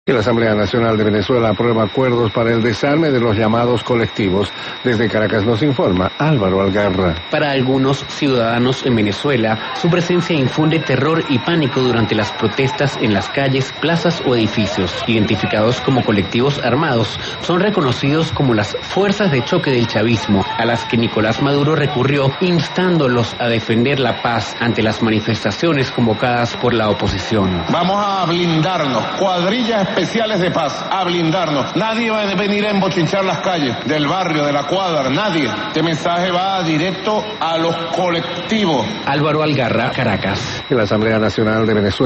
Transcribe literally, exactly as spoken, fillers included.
La Asamblea Nacional de Venezuela aprueba acuerdos para el desarme de los llamados colectivos. Desde Caracas nos informa Álvaro Algarra. Para algunos ciudadanos en Venezuela, su presencia infunde terror y pánico durante las protestas en las calles, plazas o edificios. Identificados como colectivos armados, son reconocidos como las fuerzas de choque del chavismo, a las que Nicolás Maduro recurrió instándolos a defender la paz ante las manifestaciones convocadas por la oposición. Vamos a blindarnos, cuadrillas especiales de paz, a blindarnos. Nadie va a venir a embochinchar las calles del barrio, de la cuadra, nadie. Este mensaje va directo a los colectivos. Álvaro Algarra, Caracas. La Asamblea Nacional de Venezuela